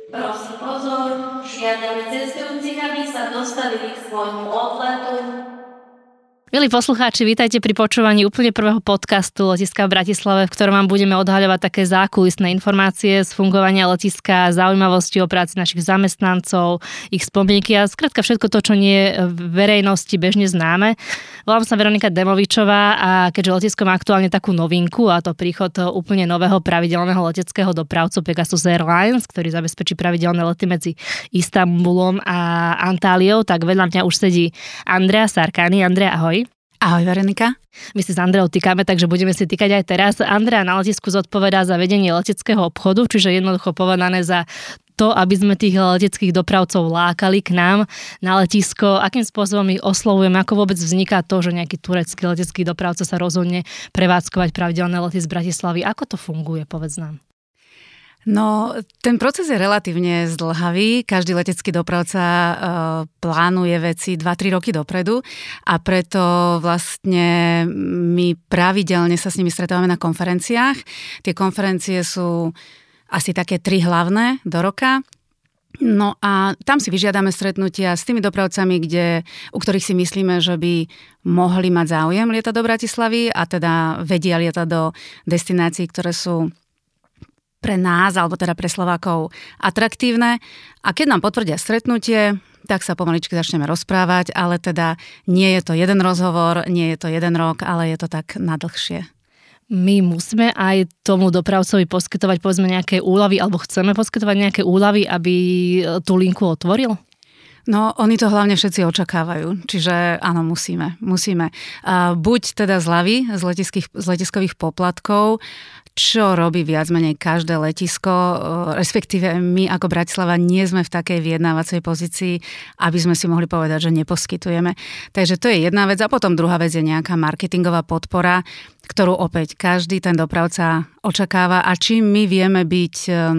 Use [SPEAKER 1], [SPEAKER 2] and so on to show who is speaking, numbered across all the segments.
[SPEAKER 1] Prosím pozor, žiadame cestujúcich, aby sa dostavili k svojmu odletu.
[SPEAKER 2] Milí poslucháči, vítajte pri počúvaní úplne prvého podcastu Letiska v Bratislave, v ktorom vám budeme odhaľovať také zákulisné informácie z fungovania letiska, zaujímavosti o práci našich zamestnancov, ich spomienky a skrátka všetko to, čo nie je verejnosti bežne známe. Volám sa Veronika Demovičová a keďže letisko má aktuálne takú novinku, a to príchod úplne nového pravidelného leteckého dopravcu Pegasus Airlines, ktorý zabezpečí pravidelné lety medzi Istanbulom a Antáliou, tak vedľa mňa už sedí Andrea Sarkani. Andrea, ahoj.
[SPEAKER 3] Ahoj, Veronika.
[SPEAKER 2] My si s Andreou týkame, takže budeme si týkať aj teraz. Andrea na letisku zodpovedá za vedenie leteckého obchodu, čiže jednoducho povedané za to, aby sme tých leteckých dopravcov lákali k nám na letisko. Akým spôsobom ich oslovujeme, ako vôbec vzniká to, že nejaký turecký letecký dopravca sa rozhodne prevádzkovať pravidelné lety z Bratislavy. Ako to funguje, povedz nám.
[SPEAKER 3] No, ten proces je relatívne zdĺhavý. Každý letecký dopravca plánuje veci 2-3 roky dopredu a preto vlastne my pravidelne sa s nimi stretávame na konferenciách. Tie konferencie sú asi také 3 hlavné do roka. No a tam si vyžiadame stretnutia s tými dopravcami, u ktorých si myslíme, že by mohli mať záujem lietať do Bratislavy a teda vedia lietať do destinácií, ktoré sú pre nás, alebo teda pre Slovákov atraktívne. A keď nám potvrdia stretnutie, tak sa pomaličky začneme rozprávať, ale teda nie je to jeden rozhovor, nie je to jeden rok, ale je to tak na dlhšie.
[SPEAKER 2] My musíme aj tomu dopravcovi poskytovať povedzme nejaké úľavy, alebo chceme poskytovať nejaké úľavy, aby tú linku otvoril?
[SPEAKER 3] No, oni to hlavne všetci očakávajú, čiže áno, musíme. Buď teda zľavy z letiskových poplatkov, čo robí viac menej každé letisko, respektíve my ako Bratislava nie sme v takej vyjednávacej pozícii, aby sme si mohli povedať, že neposkytujeme. Takže to je jedna vec a potom druhá vec je nejaká marketingová podpora, ktorú opäť každý ten dopravca očakáva a čím my vieme byť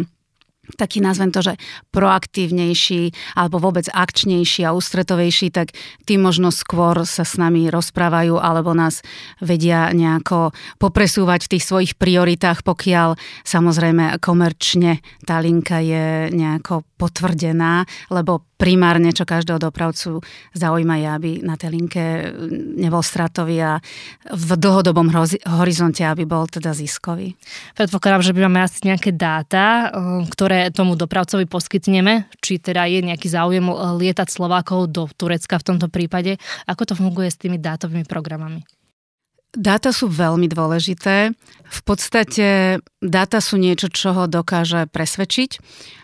[SPEAKER 3] taký, nazvem to, že proaktívnejší alebo vôbec akčnejší a ústretovejší, tak tí možno skôr sa s nami rozprávajú alebo nás vedia nejako popresúvať v tých svojich prioritách, pokiaľ samozrejme komerčne tá linka je nejako potvrdená, lebo primárne, čo každého dopravcu zaujíma je, aby na tej linke nebol stratový a v dlhodobom horizonte, aby bol teda ziskový.
[SPEAKER 2] Predpokladám, že by máme asi nejaké dáta, ktoré tomu dopravcovi poskytneme, či teda je nejaký záujem lietať Slovákov do Turecka v tomto prípade. Ako to funguje s tými dátovými programami?
[SPEAKER 3] Dáta sú veľmi dôležité. V podstate dáta sú niečo, čo ho dokáže presvedčiť.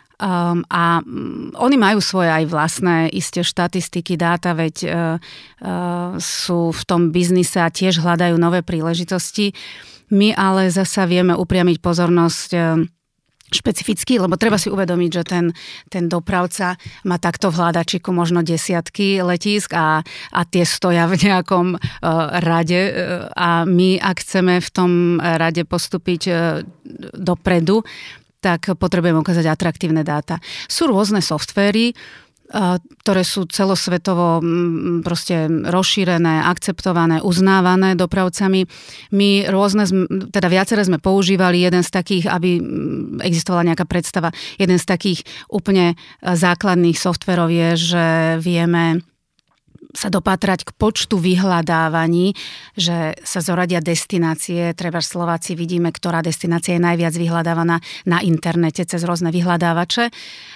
[SPEAKER 3] A oni majú svoje aj vlastné isté štatistiky, dáta, veď sú v tom biznise a tiež hľadajú nové príležitosti. My ale zasa vieme upriamiť pozornosť špecificky, lebo treba si uvedomiť, že ten dopravca má takto v hľadačiku možno desiatky letísk a tie stoja v nejakom rade a my, ak chceme v tom rade postúpiť dopredu, tak potrebujeme ukázať atraktívne dáta. Sú rôzne softvéry, ktoré sú celosvetovo proste rozšírené, akceptované, uznávané dopravcami. My viaceré sme používali, jeden z takých, aby existovala nejaká predstava, jeden z takých úplne základných softverov je, že vieme sa dopatrať k počtu vyhľadávaní, že sa zoradia destinácie, treba Slováci vidíme, ktorá destinácia je najviac vyhľadávaná na internete cez rôzne vyhľadávače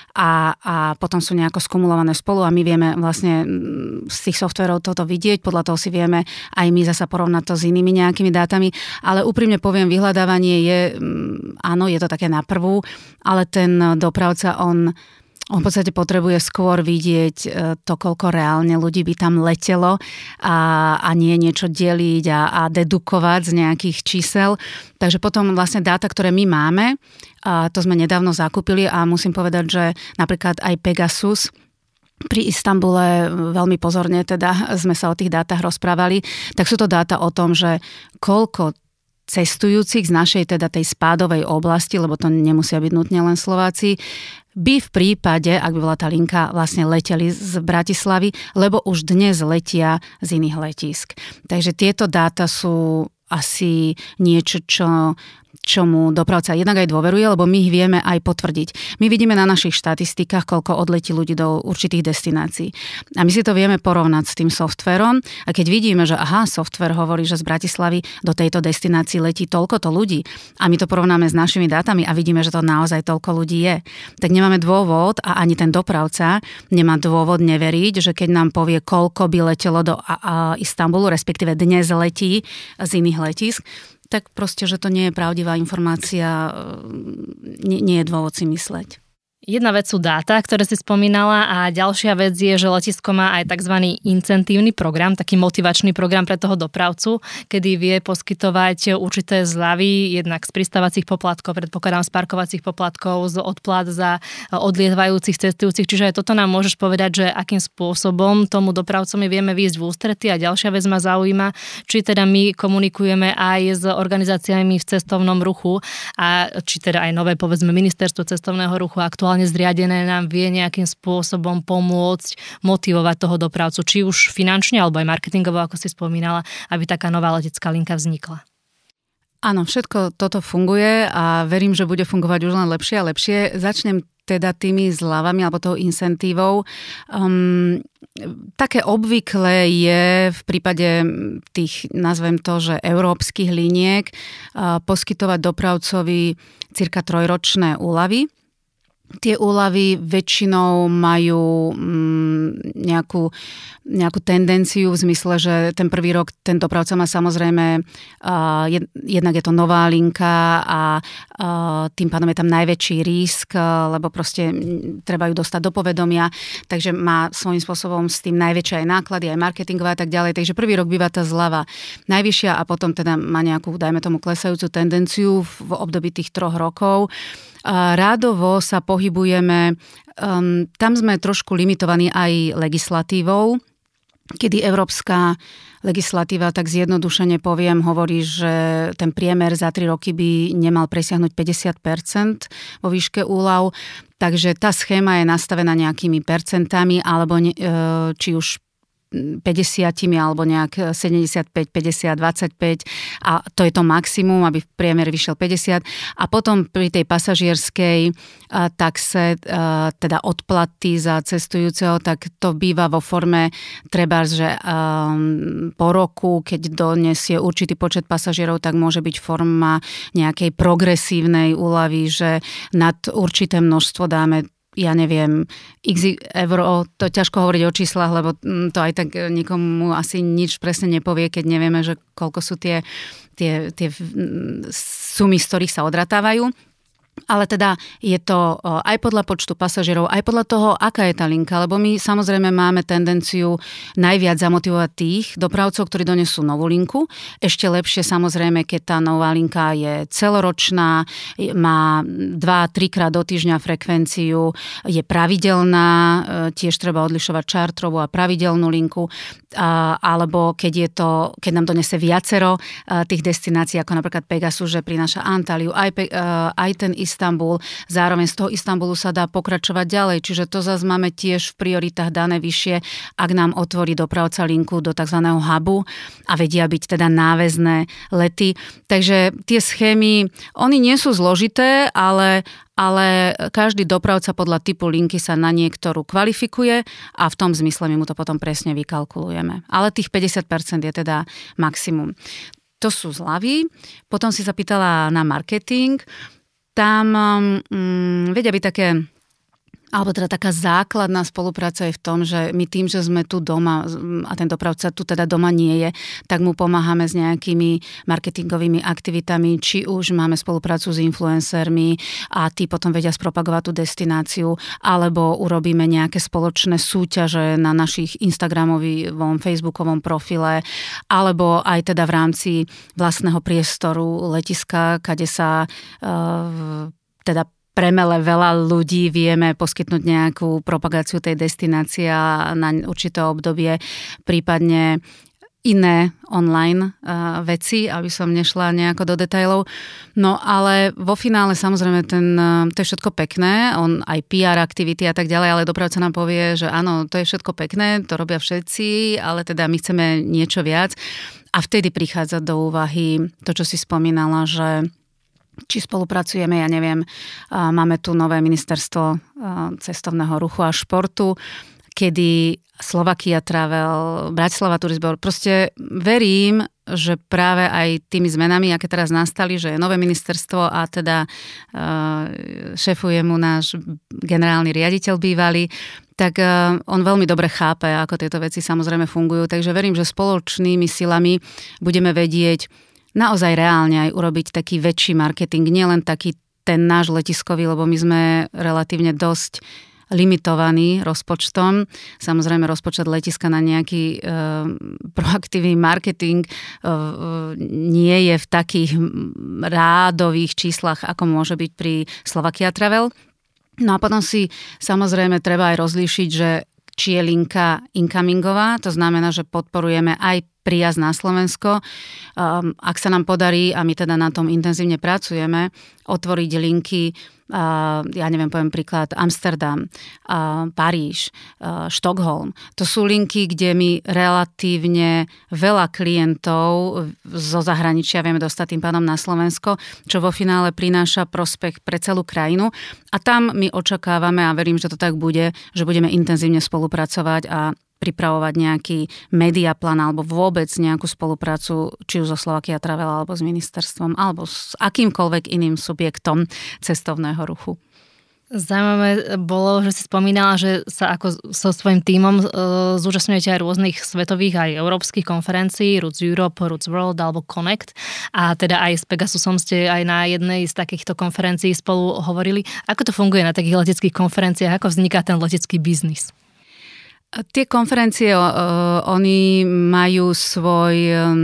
[SPEAKER 3] a potom sú nejako skumulované spolu a my vieme vlastne z tých softverov toto vidieť, podľa toho si vieme aj my zasa porovnať to s inými nejakými dátami, ale úprimne poviem, vyhľadávanie je, áno, je to také na prvú, ale ten dopravca, on v podstate potrebuje skôr vidieť to, koľko reálne ľudí by tam letelo a nie niečo deliť a dedukovať z nejakých čísel. Takže potom vlastne dáta, ktoré my máme, to sme nedávno zakúpili a musím povedať, že napríklad aj Pegasus pri Istanbule veľmi pozorne teda sme sa o tých dátach rozprávali, tak sú to dáta o tom, že koľko cestujúcich z našej teda tej spádovej oblasti, lebo to nemusia byť nutne len Slováci, by v prípade, ak by bola tá linka, vlastne leteli z Bratislavy, lebo už dnes letia z iných letísk. Takže tieto dáta sú asi niečo, čo čomu dopravca jednak aj dôveruje, lebo my ich vieme aj potvrdiť. My vidíme na našich štatistikách, koľko odletí ľudí do určitých destinácií. A my si to vieme porovnať s tým softverom a keď vidíme, že softver hovorí, že z Bratislavy do tejto destinácii letí toľkoto ľudí a my to porovnáme s našimi dátami a vidíme, že to naozaj toľko ľudí je, tak nemáme dôvod a ani ten dopravca nemá dôvod neveriť, že keď nám povie, koľko by letelo do Istanbulu, respektíve dnes letí z iných letísk, tak proste, že to nie je pravdivá informácia, nie je dôvod si mysleť.
[SPEAKER 2] Jedna vec sú dáta, ktoré si spomínala a ďalšia vec je, že letisko má aj tzv. Incentívny program, taký motivačný program pre toho dopravcu, kedy vie poskytovať určité zľavy, jednak z pristávacích poplatkov, predpokladám z parkovacích poplatkov, z odplát za odlievajúcich cestujúcich. Čiže aj toto nám môžeš povedať, že akým spôsobom tomu dopravcovi vieme výjsť v ústrety. A ďalšia vec ma zaujíma, či teda my komunikujeme aj s organizáciami v cestovnom ruchu a či teda aj nové, povedzme, ministerstvo cestovného ruchu aktuálne zriadené nám vie nejakým spôsobom pomôcť motivovať toho dopravcu, či už finančne alebo aj marketingovo, ako si spomínala, aby taká nová letecká linka vznikla.
[SPEAKER 3] Áno, všetko toto funguje a verím, že bude fungovať už len lepšie a lepšie. Začnem teda tými zľavami alebo tou incentívou. Také obvyklé je v prípade tých, nazvem to, že európskych liniek poskytovať dopravcovi cirka 3-ročné úľavy. Tie úľavy väčšinou majú nejakú tendenciu v zmysle, že ten prvý rok ten dopravca má samozrejme, jednak je to nová linka a tým pádom je tam najväčší risk, lebo proste treba ju dostať do povedomia, takže má svojím spôsobom s tým najväčšie aj náklady, aj marketingové a tak ďalej. Takže prvý rok býva tá zľava najvyššia a potom teda má nejakú, dajme tomu, klesajúcu tendenciu v období tých 3 rokov. Rádovo sa pohybujeme, tam sme trošku limitovaní aj legislatívou, kedy európska legislatíva, tak zjednodušene poviem, hovorí, že ten priemer za 3 roky by nemal presiahnuť 50% vo výške úľav, takže tá schéma je nastavená nejakými percentami, alebo či už 50 alebo nejak 75, 50, 25 a to je to maximum, aby v priemer vyšiel 50 a potom pri tej pasažierskej taxe, teda odplaty za cestujúceho, tak to býva vo forme trebárs, že po roku, keď donesie určitý počet pasažierov, tak môže byť forma nejakej progresívnej úľavy, že nad určité množstvo dáme, ja neviem, x euro, to ťažko hovoriť o číslach, lebo to aj tak nikomu asi nič presne nepovie, keď nevieme, že koľko sú tie sumy, z ktorých sa odratávajú. Ale teda je to aj podľa počtu pasažierov, aj podľa toho, aká je tá linka, lebo my samozrejme máme tendenciu najviac zamotivovať tých dopravcov, ktorí donesú novú linku. Ešte lepšie samozrejme, keď tá nová linka je celoročná, má 2-3 krát do týždňa frekvenciu, je pravidelná, tiež treba odlišovať čartrovú a pravidelnú linku, alebo keď nám donese viacero tých destinácií, ako napríklad Pegasus, že prináša Antáliu, aj ten Istanbul. Zároveň z toho Istanbulu sa dá pokračovať ďalej, čiže to zase máme tiež v prioritách dané vyššie, ak nám otvorí dopravca linku do tzv. Hubu a vedia byť teda náväzné lety. Takže tie schémy, oni nie sú zložité, ale každý dopravca podľa typu linky sa na niektorú kvalifikuje a v tom zmysle my mu to potom presne vykalkulujeme. Ale tých 50% je teda maximum. To sú zľavy. Potom si sa pýtala na marketing. Tam vedia byť také, alebo teda taká základná spolupráca je v tom, že my tým, že sme tu doma a ten dopravca tu teda doma nie je, tak mu pomáhame s nejakými marketingovými aktivitami, či už máme spoluprácu s influencermi a tí potom vedia spropagovať tú destináciu, alebo urobíme nejaké spoločné súťaže na našich Instagramovom, Facebookovom profile, alebo aj teda v rámci vlastného priestoru letiska, kade sa teda premele veľa ľudí, vieme poskytnúť nejakú propagáciu tej destinácie na určité obdobie, prípadne iné online veci, aby som nešla nejako do detailov. No ale vo finále samozrejme to je všetko pekné, on aj PR aktivity a tak ďalej, ale dopravca nám povie, že áno, to je všetko pekné, to robia všetci, ale teda my chceme niečo viac. A vtedy prichádza do úvahy to, čo si spomínala, že či spolupracujeme, ja neviem, máme tu nové ministerstvo cestovného ruchu a športu, kedy Slovakia Travel, Bratislava Tourism, proste verím, že práve aj tými zmenami, aké teraz nastali, že je nové ministerstvo a teda šéfuje mu náš generálny riaditeľ bývalý, tak on veľmi dobre chápe, ako tieto veci samozrejme fungujú. Takže verím, že spoločnými silami budeme vedieť naozaj reálne aj urobiť taký väčší marketing, nielen taký ten náš letiskový, lebo my sme relatívne dosť limitovaný rozpočtom. Samozrejme, rozpočet letiska na nejaký proaktívny marketing nie je v takých rádových číslach, ako môže byť pri Slovakia Travel. No a potom si samozrejme treba aj rozlíšiť, že či je linka incomingová, to znamená, že podporujeme aj príjazd na Slovensko. Ak sa nám podarí, a my teda na tom intenzívne pracujeme, otvoriť linky, ja neviem, poviem príklad, Amsterdam, Paríž, Štokholm. To sú linky, kde my relatívne veľa klientov zo zahraničia vieme dostať tým pádom na Slovensko, čo vo finále prináša prospech pre celú krajinu. A tam my očakávame, a verím, že to tak bude, že budeme intenzívne spolupracovať a pripravovať nejaký mediaplán alebo vôbec nejakú spoluprácu či už so Slovakia Travel alebo s ministerstvom alebo s akýmkoľvek iným subjektom cestovného ruchu.
[SPEAKER 2] Zaujímavé bolo, že si spomínala, že sa ako so svojím tímom zúčastňujete aj rôznych svetových aj európskych konferencií, Roots Europe, Roots World alebo Connect, a teda aj s Pegasusom ste aj na jednej z takýchto konferencií spolu hovorili. Ako to funguje na takých leteckých konferenciách? Ako vzniká ten letecký biznis?
[SPEAKER 3] Tie konferencie, oni majú svoj,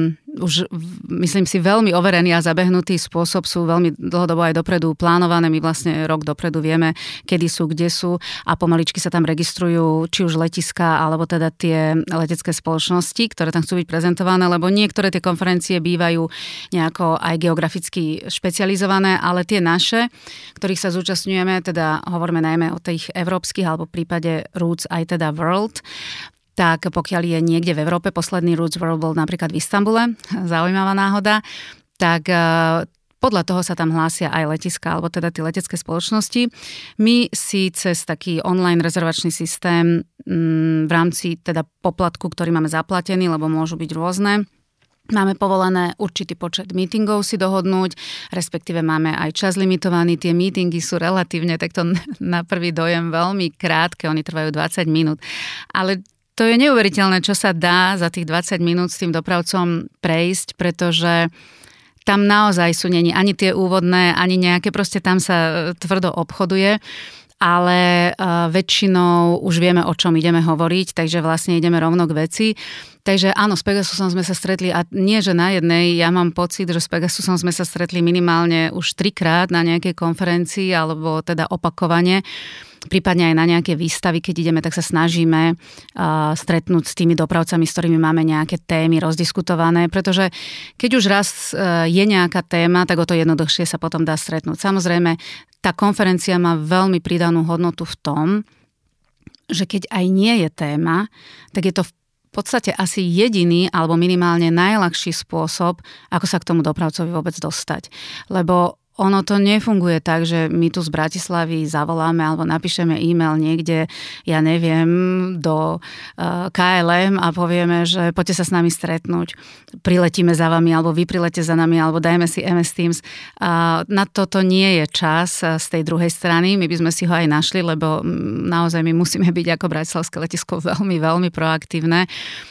[SPEAKER 3] už myslím si, veľmi overený a zabehnutý spôsob, sú veľmi dlhodobo aj dopredu plánované. My vlastne rok dopredu vieme, kedy sú, kde sú a pomaličky sa tam registrujú či už letiská, alebo teda tie letecké spoločnosti, ktoré tam chcú byť prezentované, lebo niektoré tie konferencie bývajú nejako aj geograficky špecializované, ale tie naše, ktorých sa zúčastňujeme, teda hovoríme najmä o tých európskych, alebo v prípade Roots aj teda World, tak pokiaľ je niekde v Európe, posledný Roots World bol napríklad v Istanbule, zaujímavá náhoda, tak podľa toho sa tam hlásia aj letiska, alebo teda tie letecké spoločnosti. My si cez taký online rezervačný systém v rámci teda poplatku, ktorý máme zaplatený, lebo môžu byť rôzne, máme povolené určitý počet meetingov si dohodnúť, respektíve máme aj čas limitovaný. Tie meetingy sú relatívne, takto na prvý dojem, veľmi krátke, oni trvajú 20 minút. Ale to je neuveriteľné, čo sa dá za tých 20 minút s tým dopravcom prejsť, pretože tam naozaj sú není ani tie úvodné, ani nejaké, proste tam sa tvrdo obchoduje, ale väčšinou už vieme, o čom ideme hovoriť, takže vlastne ideme rovno k veci. Takže áno, s Pegasusom sme sa stretli a nie, že na jednej, ja mám pocit, že s Pegasusom sme sa stretli minimálne už 3-krát na nejakej konferencii, alebo teda opakovane, prípadne aj na nejaké výstavy, keď ideme, tak sa snažíme stretnúť s tými dopravcami, s ktorými máme nejaké témy rozdiskutované, pretože keď už raz je nejaká téma, tak o to jednoduchšie sa potom dá stretnúť. Samozrejme, tá konferencia má veľmi pridanú hodnotu v tom, že keď aj nie je téma, tak je to v podstate asi jediný alebo minimálne najľahší spôsob, ako sa k tomu dopravcovi vôbec dostať. Lebo ono to nefunguje tak, že my tu z Bratislavy zavoláme alebo napíšeme e-mail niekde, ja neviem, do KLM a povieme, že poďte sa s nami stretnúť, priletíme za vami alebo vy prilete za nami alebo dajme si MS Teams. Na toto nie je čas z tej druhej strany, my by sme si ho aj našli, lebo naozaj my musíme byť ako bratislavské letisko veľmi, veľmi proaktívne.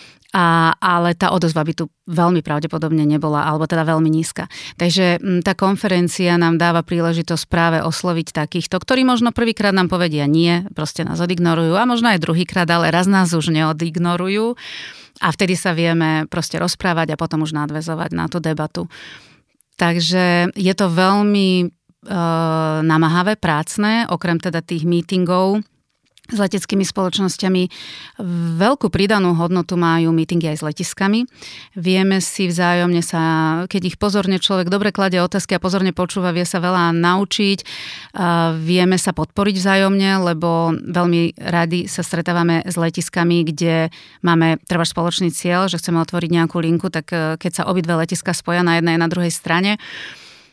[SPEAKER 3] Ale tá odozva by tu veľmi pravdepodobne nebola, alebo teda veľmi nízka. Takže tá konferencia nám dáva príležitosť práve osloviť takýchto, ktorí možno prvýkrát nám povedia nie, proste nás odignorujú a možno aj druhýkrát, ale raz nás už neodignorujú a vtedy sa vieme proste rozprávať a potom už nadväzovať na tú debatu. Takže je to veľmi namáhavé, prácne, okrem teda tých meetingov s leteckými spoločnosťami. Veľkú pridanú hodnotu majú meetingy aj s letiskami. Vieme si vzájomne sa, keď ich pozorne človek dobre kladie otázky a pozorne počúva, vie sa veľa naučiť. Vieme sa podporiť vzájomne, lebo veľmi radi sa stretávame s letiskami, kde máme trvať spoločný cieľ, že chceme otvoriť nejakú linku, tak keď sa obidve letiska spoja na jednej a na druhej strane,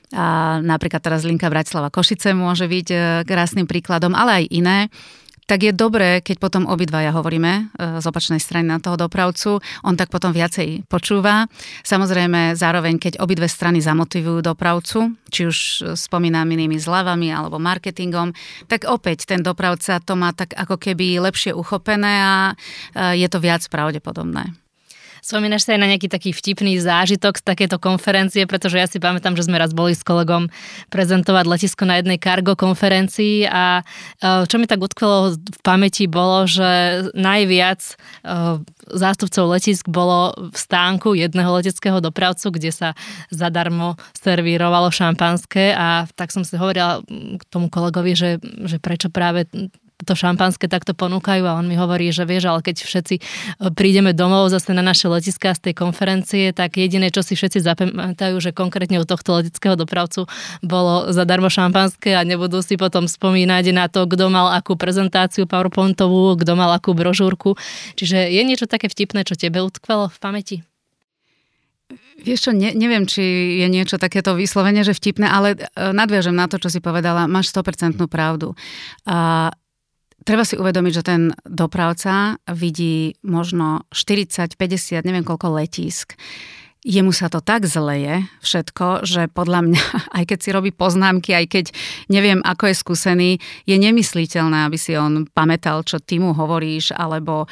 [SPEAKER 3] A napríklad teraz linka Bratislava Košice môže byť krásnym príkladom, ale aj iné. Tak je dobré, keď potom obidvaja hovoríme z opačnej strany na toho dopravcu, on tak potom viacej počúva. Samozrejme, zároveň, keď obidve strany zamotivujú dopravcu, či už spomínanými zľavami alebo marketingom, tak opäť ten dopravca to má tak ako keby lepšie uchopené a je to viac pravdepodobné.
[SPEAKER 2] Spomínaš sa aj na nejaký taký vtipný zážitok z takéto konferencie, pretože ja si pamätám, že sme raz boli s kolegom prezentovať letisko na jednej cargo konferencii a čo mi tak utkvelo v pamäti bolo, že najviac zástupcov letisk bolo v stánku jedného leteckého dopravcu, kde sa zadarmo servírovalo šampanské a tak som si hovorila k tomu kolegovi, že prečo práve to šampanské takto ponúkajú a on mi hovorí, že vieš, ale keď všetci prídeme domov zase na naše letiská z tej konferencie, tak jediné, čo si všetci zapamätajú, že konkrétne u tohto leteckého dopravcu bolo zadarmo šampanské a nebudú si potom spomínať na to, kto mal akú prezentáciu PowerPointovú, kto mal akú brožúrku. Čiže je niečo také vtipné, čo tebe utkvelo v pamäti?
[SPEAKER 3] Vieš čo, neviem, či je niečo takéto vyslovene, že vtipné, ale nadviažem na to, čo si povedala, máš 100% pravdu. Treba si uvedomiť, že ten dopravca vidí možno 40, 50, neviem koľko letísk. Jemu sa to tak zleje všetko, že podľa mňa, aj keď si robí poznámky, aj keď neviem, ako je skúsený, je nemysliteľné, aby si on pamätal, čo ty mu hovoríš, alebo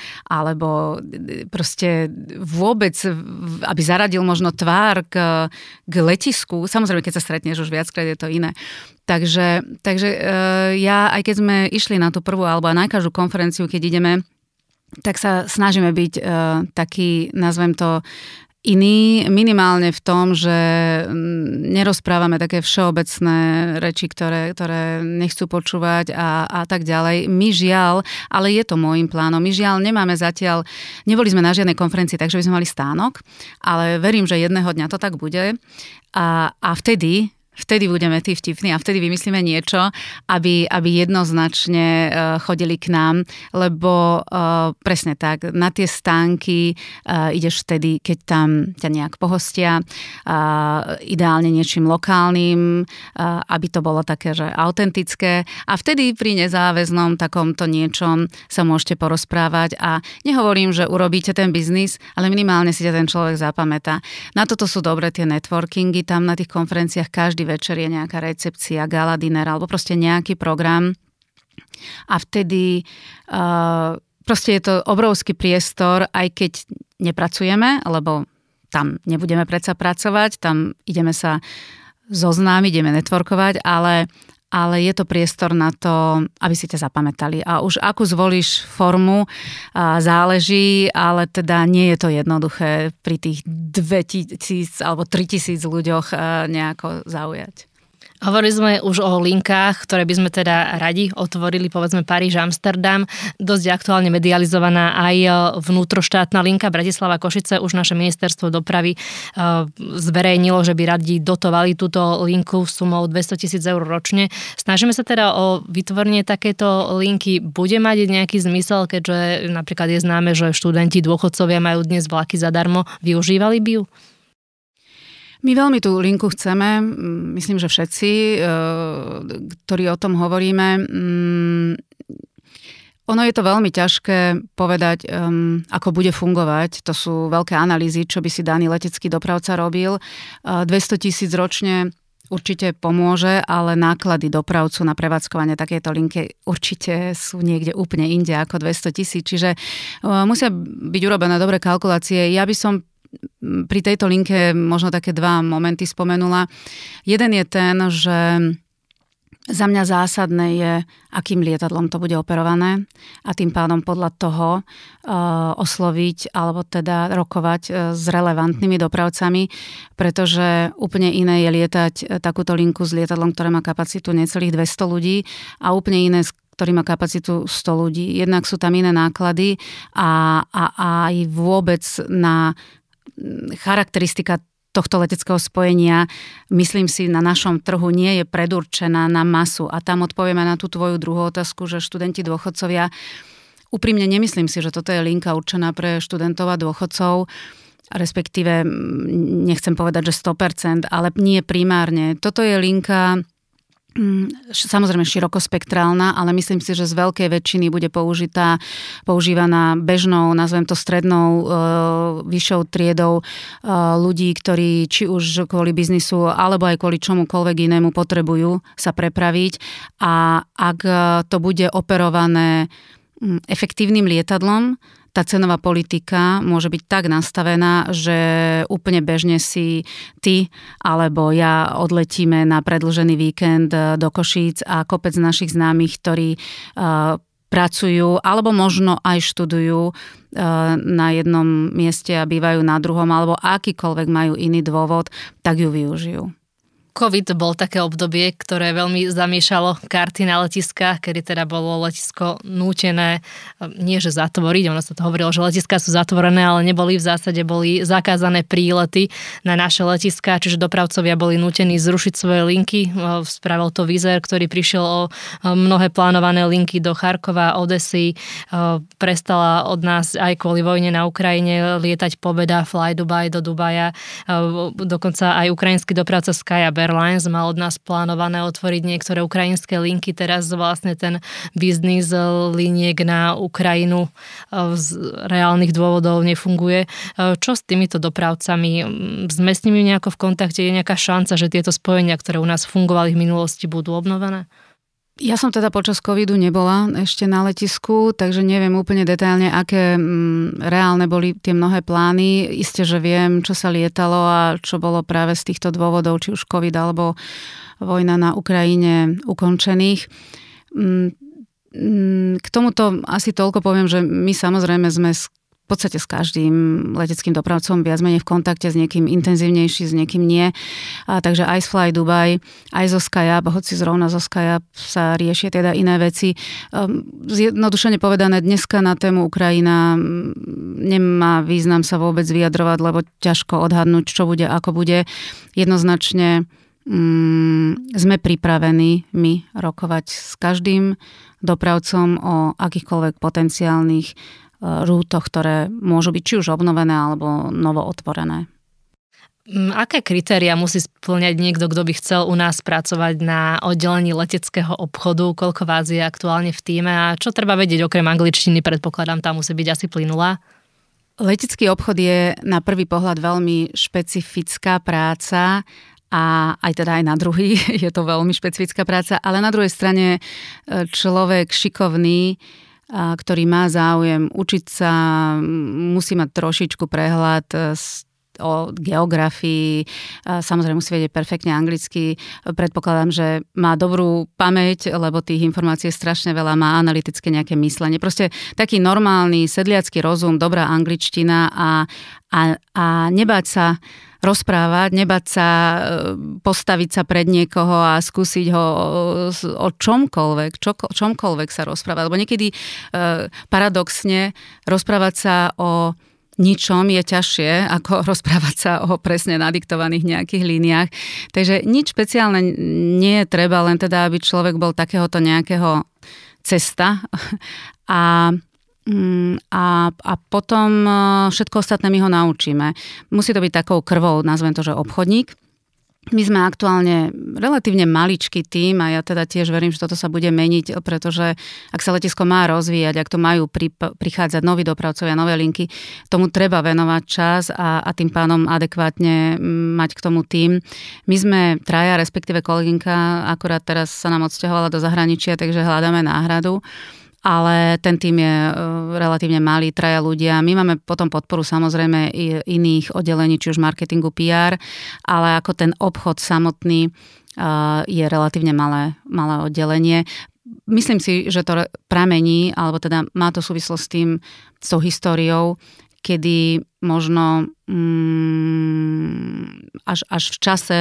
[SPEAKER 3] proste vôbec, aby zaradil možno tvár k letisku. Samozrejme, keď sa stretneš už viackrát, je to iné. Takže ja, aj keď sme išli na tú prvú alebo na každú konferenciu, keď ideme, tak sa snažíme byť taký, nazvem to, iný, minimálne v tom, že nerozprávame také všeobecné reči, ktoré nechcú počúvať a tak ďalej. My žiaľ, ale je to môjim plánom, my žiaľ nemáme zatiaľ, neboli sme na žiadnej konferencii, takže by sme mali stánok, ale verím, že jedného dňa to tak bude a vtedy budeme tí vtipní a vtedy vymyslíme niečo, aby jednoznačne chodili k nám, lebo presne tak, na tie stánky ideš vtedy, keď tam ťa nejak pohostia, ideálne niečím lokálnym, aby to bolo také, že autentické a vtedy pri nezáväznom takomto niečom sa môžete porozprávať a nehovorím, že urobíte ten biznis, ale minimálne si ten človek zapamätá. Na toto sú dobré tie networkingy, tam na tých konferenciách každý večer je nejaká recepcia, gala dinner alebo proste nejaký program a vtedy proste je to obrovský priestor, aj keď nepracujeme, lebo tam nebudeme predsa pracovať, tam ideme sa zoznámiť, ideme networkovať, ale je to priestor na to, aby si ťa zapamätali. A už akú zvolíš formu, záleží, ale teda nie je to jednoduché pri tých 2000 alebo 3000 ľuďoch nejako zaujať.
[SPEAKER 2] Hovorili sme už o linkách, ktoré by sme teda radi otvorili, povedzme Paríž, Amsterdam. Dosť aktuálne medializovaná aj vnútroštátna linka Bratislava Košice. Už naše ministerstvo dopravy zverejnilo, že by radi dotovali túto linku sumou 200 000 eur ročne. Snažíme sa teda o vytvorenie takéto linky. Bude mať nejaký zmysel, keďže napríklad je známe, že študenti, dôchodcovia majú dnes vlaky zadarmo. Využívali by ju?
[SPEAKER 3] My veľmi tú linku chceme, myslím, že všetci, ktorí o tom hovoríme. Ono je to veľmi ťažké povedať, ako bude fungovať. To sú veľké analýzy, čo by si daný letecký dopravca robil. 200 000 ročne určite pomôže, ale náklady dopravcu na prevádzkovanie takéto linky určite sú niekde úplne inde ako 200 000. Čiže musia byť urobené dobré kalkulácie. Ja by som pri tejto linke možno také dva momenty spomenula. Jeden je ten, že za mňa zásadné je, akým lietadlom to bude operované a tým pádom podľa toho osloviť alebo teda rokovať s relevantnými dopravcami, pretože úplne iné je lietať takúto linku s lietadlom, ktoré má kapacitu necelých 200 ľudí a úplne iné ktorý má kapacitu 100 ľudí. Jednak sú tam iné náklady a aj vôbec na charakteristika tohto leteckého spojenia, myslím si, na našom trhu nie je predurčená na masu. A tam odpovieme na tú tvoju druhú otázku, že študenti dôchodcovia, úprimne nemyslím si, že toto je linka určená pre študentov a dôchodcov. respektíve nechcem povedať, že 100%, ale nie primárne. Toto je linka samozrejme širokospektrálna, ale myslím si, že z veľkej väčšiny bude používaná bežnou, nazvem to strednou, vyššou triedou ľudí, ktorí či už kvôli biznisu alebo aj kvôli čomukoľvek inému potrebujú sa prepraviť. A ak to bude operované efektívnym lietadlom, tá cenová politika môže byť tak nastavená, že úplne bežne si ty alebo ja odletíme na predĺžený víkend do Košíc a kopec našich známych, ktorí pracujú alebo možno aj študujú na jednom mieste a bývajú na druhom, alebo akýkoľvek majú iný dôvod, tak ju využijú.
[SPEAKER 2] COVID bol také obdobie, ktoré veľmi zamiešalo karty na letiskách, kedy teda bolo letisko nútené, nie že zatvoriť, ono sa to hovorilo, že letiská sú zatvorené, ale boli zakázané prílety na naše letiská, čiže dopravcovia boli nútení zrušiť svoje linky. Spravil to Wizz Air, ktorý prišiel o mnohé plánované linky do Charkova, Odessy, prestala od nás aj kvôli vojne na Ukrajine lietať Pobeda, Fly Dubai do Dubaja, dokonca aj ukrajinský dopravca Sky Airlines mal od nás plánované otvoriť niektoré ukrajinské linky. Teraz vlastne ten biznis liniek na Ukrajinu z reálnych dôvodov nefunguje. Čo s týmito dopravcami? Sme s nimi nejako v kontakte? Je nejaká šanca, že tieto spojenia, ktoré u nás fungovali v minulosti, budú obnovené?
[SPEAKER 3] Ja som teda počas covidu nebola ešte na letisku, takže neviem úplne detailne, aké reálne boli tie mnohé plány. Isté, že viem, čo sa lietalo a čo bolo práve z týchto dôvodov, či už covid alebo vojna na Ukrajine ukončených. K tomuto asi toľko poviem, že my samozrejme sme v podstate s každým leteckým dopravcom viac menej v kontakte, s niekým intenzívnejší, s niekým nie. Takže aj z Fly Dubai, aj zo SkyUp, hoci zrovna zo SkyUp sa riešia teda iné veci. Zjednodušene povedané, dneska na tému Ukrajina nemá význam sa vôbec vyjadrovať, lebo ťažko odhadnúť, čo bude, ako bude. Jednoznačne sme pripravení my rokovať s každým dopravcom o akýchkoľvek potenciálnych rútoch, ktoré môžu byť či už obnovené alebo novo otvorené.
[SPEAKER 2] Aké kritériá musí spĺňať niekto, kto by chcel u nás pracovať na oddelení leteckého obchodu? Koľko vás je aktuálne v tíme a čo treba vedieť okrem angličtiny? Predpokladám, tá musí byť asi plynulá.
[SPEAKER 3] Letecký obchod je na prvý pohľad veľmi špecifická práca a aj teda aj na druhý je to veľmi špecifická práca, ale na druhej strane človek šikovný, ktorý má záujem učiť sa, musí mať trošičku prehľad o geografii, samozrejme musí vedieť perfektne anglicky. Predpokladám, že má dobrú pamäť, lebo tých informácií je strašne veľa, má analytické nejaké myslenie. Proste taký normálny sedliacky rozum, dobrá angličtina a nebáť sa rozprávať, nebáť sa postaviť sa pred niekoho a skúsiť ho o čomkoľvek sa rozprávať. Lebo niekedy paradoxne rozprávať sa o ničom je ťažšie, ako rozprávať sa o presne nadiktovaných nejakých líniách. Takže nič špeciálne nie je treba, len teda, aby človek bol takéhoto nejakého cesta a potom všetko ostatné my ho naučíme. Musí to byť takou krvou, nazvem to, že obchodník. My sme aktuálne relatívne maličký tím a ja teda tiež verím, že toto sa bude meniť, pretože ak sa letisko má rozvíjať, ak to majú prichádzať noví dopravcovia, nové linky, tomu treba venovať čas a tým pádom adekvátne mať k tomu tím. My sme traja, respektíve kolegynka, akurát teraz sa nám odsťahovala do zahraničia, takže hľadáme náhradu. Ale ten tím je relatívne malý, traja ľudia. My máme potom podporu samozrejme i iných oddelení, či už marketingu, PR, ale ako ten obchod samotný je relatívne malé oddelenie. Myslím si, že to pramení, alebo teda má to súvislosť s tou históriou, kedy možno až v čase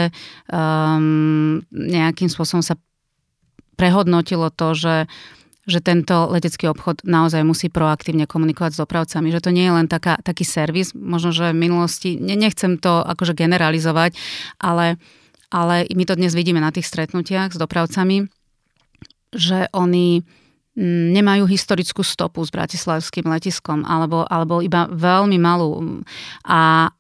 [SPEAKER 3] nejakým spôsobom sa prehodnotilo to, že tento letecký obchod naozaj musí proaktívne komunikovať s dopravcami, že to nie je len taký servis, možno, že v minulosti, nechcem to akože generalizovať, ale my to dnes vidíme na tých stretnutiach s dopravcami, že oni nemajú historickú stopu s bratislavským letiskom, alebo iba veľmi malú. A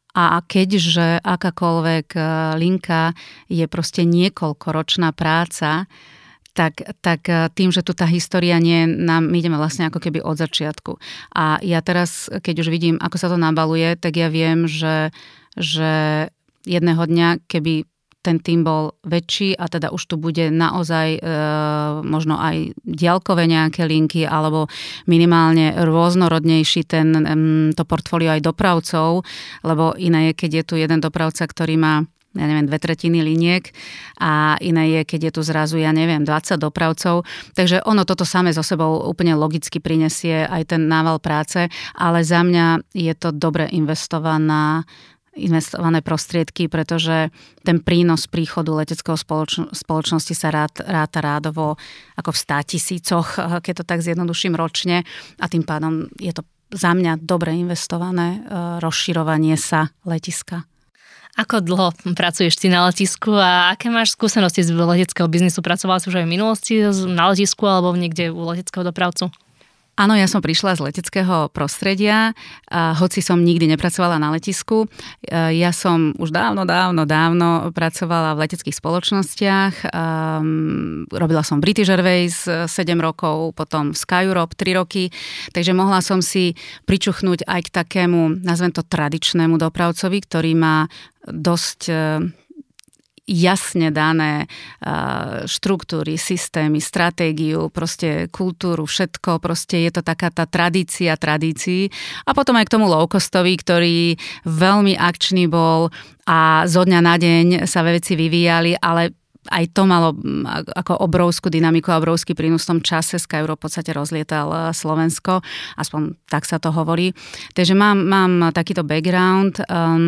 [SPEAKER 3] A keďže akákoľvek linka je proste niekoľkoročná práca, tak tým, že tu tá história nie, my ideme vlastne ako keby od začiatku. A ja teraz, keď už vidím, ako sa to nabaluje, tak ja viem, že jedného dňa, keby ten tým bol väčší a teda už tu bude naozaj možno aj diaľkové nejaké linky alebo minimálne rôznorodnejší to portfólio aj dopravcov, lebo iné je, keď je tu jeden dopravca, ktorý má 2/3 liniek a iné je, keď je tu zrazu, 20 dopravcov. Takže ono toto samé so sebou úplne logicky prinesie aj ten nával práce, ale za mňa je to dobre investované prostriedky, pretože ten prínos príchodu leteckého spoločnosti sa ráta rádovo ako v 100 000, keď to tak zjednoduším, ročne a tým pádom je to za mňa dobre investované rozširovanie sa letiska.
[SPEAKER 2] Ako dlho pracuješ ty na letisku a aké máš skúsenosti z leteckého biznisu? Pracovala si už aj v minulosti na letisku alebo niekde u leteckého dopravcu?
[SPEAKER 3] Áno, ja som prišla z leteckého prostredia, hoci som nikdy nepracovala na letisku. Ja som už dávno pracovala v leteckých spoločnostiach. Robila som British Airways 7 rokov, potom Sky Europe 3 roky, takže mohla som si pričuchnúť aj k takému, nazvem to tradičnému dopravcovi, ktorý má dosť jasne dané štruktúry, systémy, stratégiu, proste kultúru, všetko, proste je to taká tá tradícia tradícií. A potom aj k tomu low-costovi, ktorý veľmi akčný bol a zo dňa na deň sa veci vyvíjali, ale aj to malo ako obrovskú dynamiku a obrovský prínos v tom čase. Sky Europe v podstate rozlietal Slovensko, aspoň tak sa to hovorí. Takže mám takýto background.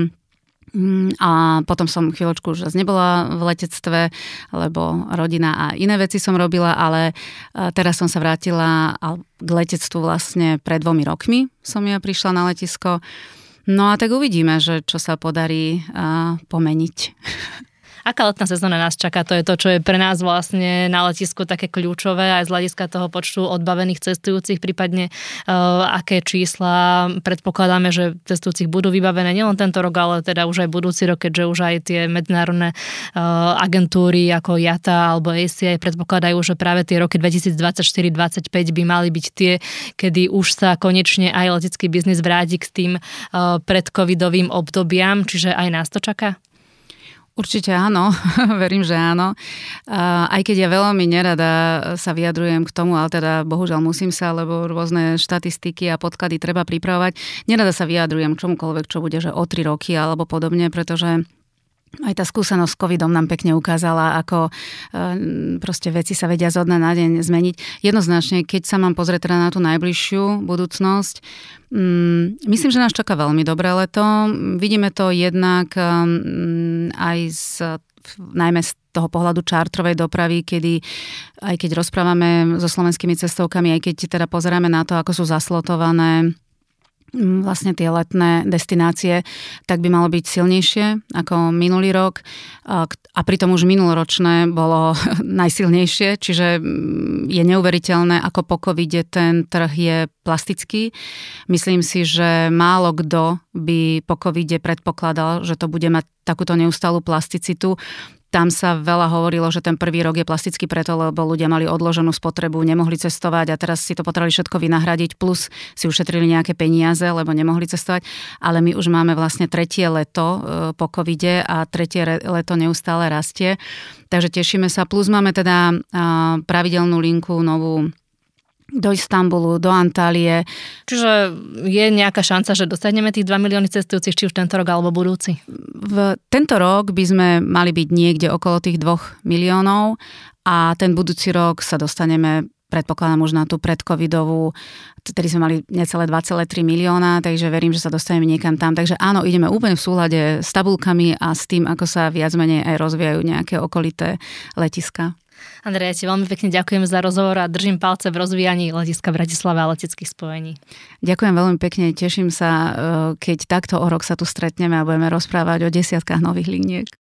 [SPEAKER 3] A potom som chvíľočku už nebola v letectve, lebo rodina a iné veci som robila, ale teraz som sa vrátila k letectvu vlastne pred 2 rokmi som ja prišla na letisko. No a tak uvidíme, že čo sa podarí pomeniť.
[SPEAKER 2] Aká letná sezóna nás čaká? To je to, čo je pre nás vlastne na letisku také kľúčové aj z hľadiska toho počtu odbavených cestujúcich, prípadne aké čísla predpokladáme, že cestujúcich budú vybavené nielen tento rok, ale teda už aj budúci rok, keďže už aj tie medzinárodné agentúry ako IATA alebo ACI predpokladajú, že práve tie roky 2024-2025 by mali byť tie, kedy už sa konečne aj letecký biznis vráti k tým predcovidovým obdobiam, čiže aj nás to čaká?
[SPEAKER 3] Určite áno, verím, že áno. Aj keď ja veľmi nerada sa vyjadrujem k tomu, ale teda bohužiaľ musím sa, lebo rôzne štatistiky a podklady treba pripravovať. Nerada sa vyjadrujem k čomukoľvek, čo bude, že o 3 roky alebo podobne, pretože aj tá skúsenosť s covidom nám pekne ukázala, ako proste veci sa vedia zo dňa na deň zmeniť. Jednoznačne, keď sa mám pozrieť teda na tú najbližšiu budúcnosť, myslím, že nás čaká veľmi dobré leto. Vidíme to jednak aj najmä z toho pohľadu čártrovej dopravy, kedy aj keď rozprávame so slovenskými cestovkami, aj keď teda pozeráme na to, ako sú zaslotované vlastne tie letné destinácie, tak by malo byť silnejšie ako minulý rok. A pritom už minuloročné bolo najsilnejšie, čiže je neuveriteľné, ako po covide ten trh je plastický. Myslím si, že málo kto by po covide predpokladal, že to bude mať takúto neustálú plasticitu. Tam sa veľa hovorilo, že ten prvý rok je plastický preto, lebo ľudia mali odloženú spotrebu, nemohli cestovať a teraz si to potrebovali všetko vynahradiť, plus si ušetrili nejaké peniaze, lebo nemohli cestovať. Ale my už máme vlastne 3. leto po covide a 3. leto neustále rastie. Takže tešíme sa. Plus máme teda pravidelnú linku novú do Istanbulu, do Antálie.
[SPEAKER 2] Čiže je nejaká šanca, že dostaneme tých 2 milióny cestujúcich, či už tento rok alebo budúci?
[SPEAKER 3] Tento rok by sme mali byť niekde okolo tých 2 miliónov a ten budúci rok sa dostaneme, predpokladám už na tú predcovidovú, tedy sme mali necelé 2,3 milióna, takže verím, že sa dostaneme niekam tam. Takže áno, ideme úplne v súlade s tabulkami a s tým, ako sa viac menej aj rozvíjajú nejaké okolité letiska.
[SPEAKER 2] Andrea, ja ti veľmi pekne ďakujem za rozhovor a držím palce v rozvíjaní letiska Bratislava a leteckých spojení.
[SPEAKER 3] Ďakujem veľmi pekne, teším sa, keď takto o rok sa tu stretneme a budeme rozprávať o desiatkách nových liniek.